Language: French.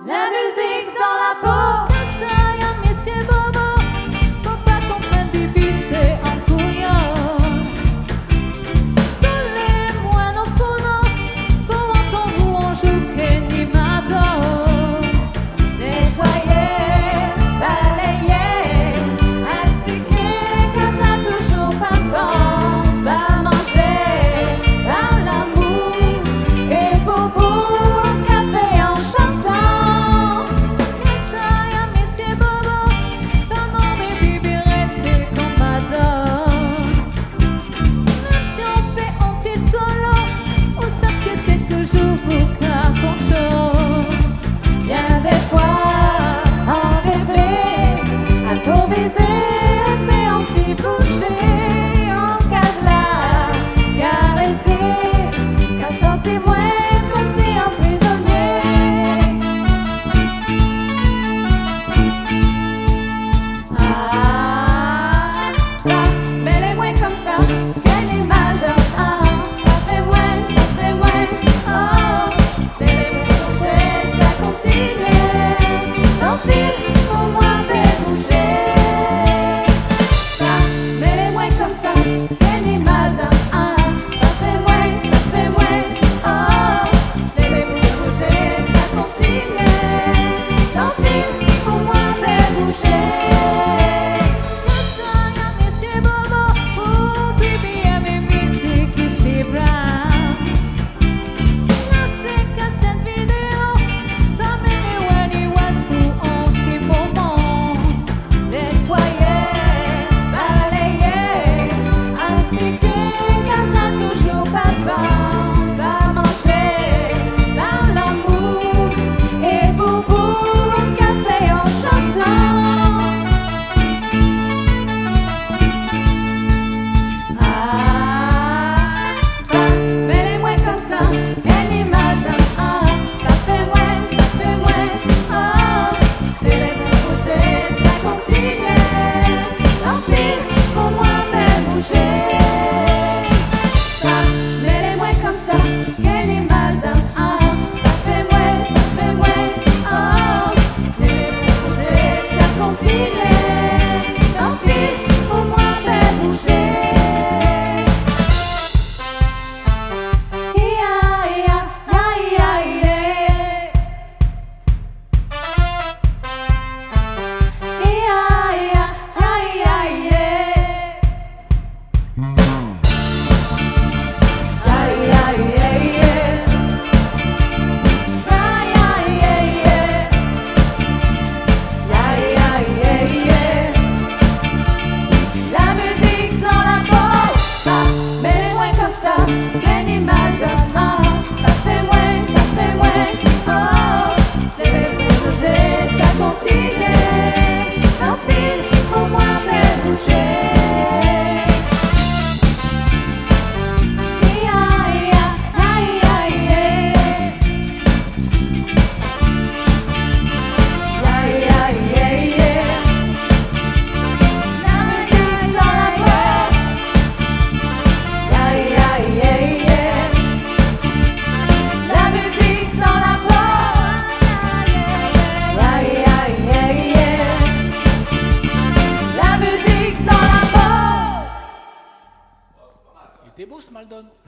La musique dans la peau. Ça y a messieurs bobo, faut pas qu'on prenne du bus en couillon. Tous les moines en faunant, faut entendre où on joue Kenny Mado. Nettoyer, balayer, astiquer, car ça toujours pas bon. Va manger, par l'amour, et pour vous, un café en chantant. Ça y a messieurs bobo, comment des bibirettes qu'on m'adore. Même si on fait anti-solo, on sait que c'est toujours pour qu'à contrôle. Bien des fois, en rêver, un beau baiser, fait un petit boucher, en case là, qu'arrêter, qu'à sentir moins qu'on s'est emprisonné. Ah, bah, mais les moins comme ça, qu'elle est mal dans un, pas fait moins, oh, c'est les bouger, ça continue, tant pis, pour moi, de bouger. Ça, mais les moins comme ça, qu'elle est mal dans un, pas fait moins, oh, c'est les bouger, ça continue, tant pis, pour moi, de bouger. Ça y a messieurs bobo, oh bibi aime musique qui chibra. Là c'est qu'à cette vidéo, pas même one pour un petit moment. Nettoyer, balayer, astiquer, car ça toujours pas bon. Va manger, par l'amour, et pour vous, un café en chantant. Ah, bah, mais les moins comme ça, elle est mal dans un, ça fait moins, oh, c'est les bouger, ça continue, tant pis, pour moi, de bouger. Ça, mais les moins comme ça, elle est mal dans un, ça fait moins, oh, c'est les bouger, ça continue, tant pis, pour moi, de bouger. La musique dans la peau, ça, mais les moins comme ça, qu'elle est mal dans un, ça fait moins, oh, c'est les bouger, ça continue, tant pis, pour moi, de bouger. Il était beau ce Maldon.